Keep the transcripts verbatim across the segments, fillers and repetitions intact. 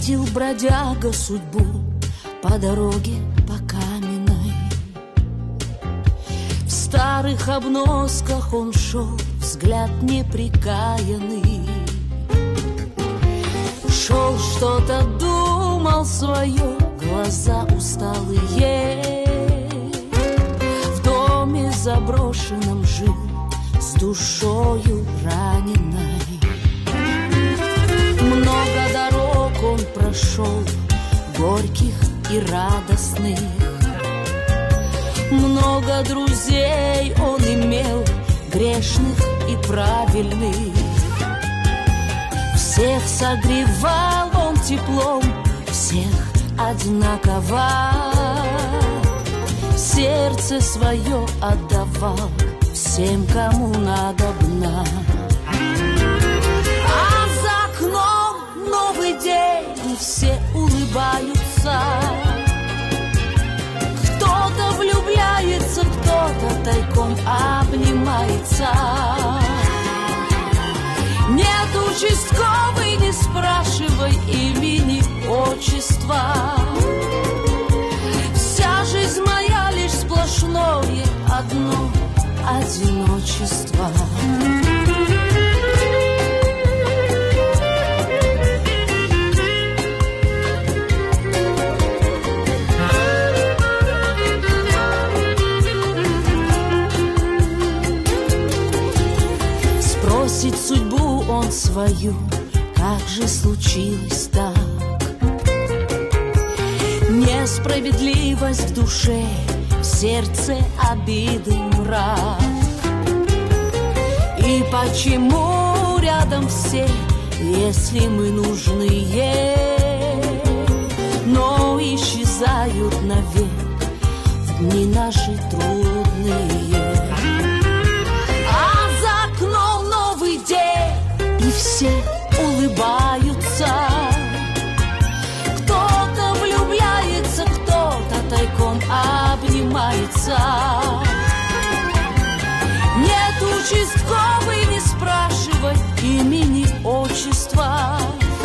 Встретил бродяга судьбу по дороге по каменной. В старых обносках он шел, взгляд неприкаянный. Шел, что-то думал свое, глаза усталые. В доме заброшенном жил, с душою раненой. Много дорог он прошел, горьких и радостных. Много друзей он имел, грешных и правильных. Всех согревал он теплом, всех одинаково. Сердце свое отдавал всем, кому надобно. А за окном новый день, и все улыбаются. Кто-то влюбляется, кто-то тайком обнимается. Нет, участковый, не спрашивай имени, отчества. Вся жизнь моя лишь сплошное одно одиночество. Спросит судьбу он свою, как же случилось так? Несправедливость в душе, в сердце обиды мрак. И почему рядом все, если мы нужные, но исчезают навек в дни наши трудные? А за окном новый день, и все улыбаются. Кто-то влюбляется, кто-то тайком обнимается. Нет, участковый, не спрашивай имени, отчества.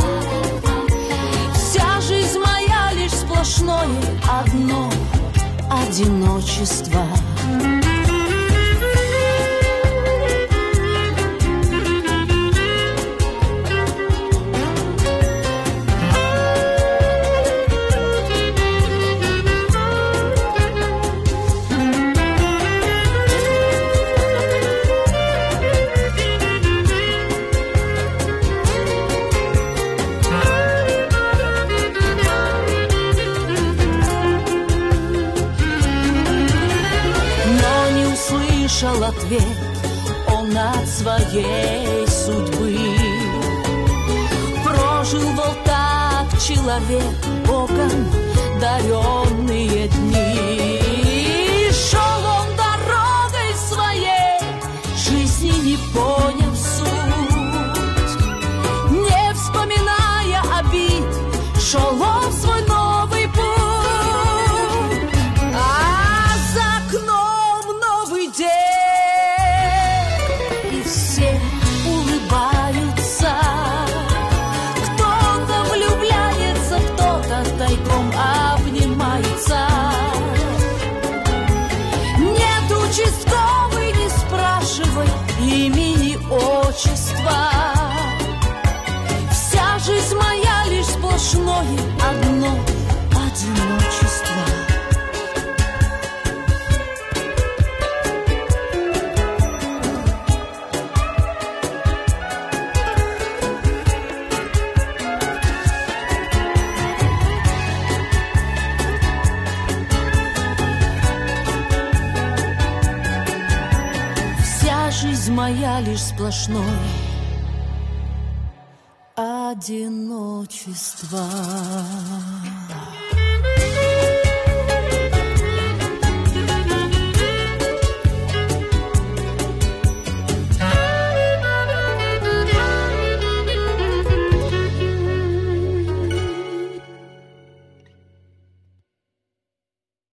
Вся жизнь моя лишь сплошное одно одиночество. Ответ он от своей судьбы. Прожил вот так человек, Богом даренные дни. Шел он дорогой своей, жизни не понял суть. Не вспоминая обид, шел он в свой новый путь. А за окном новый день, тайком обнимается. Нет, участковый, не спрашивай имени, отчества. Вся жизнь моя лишь сплошное одно одиночество. Жизнь моя лишь сплошное одиночество.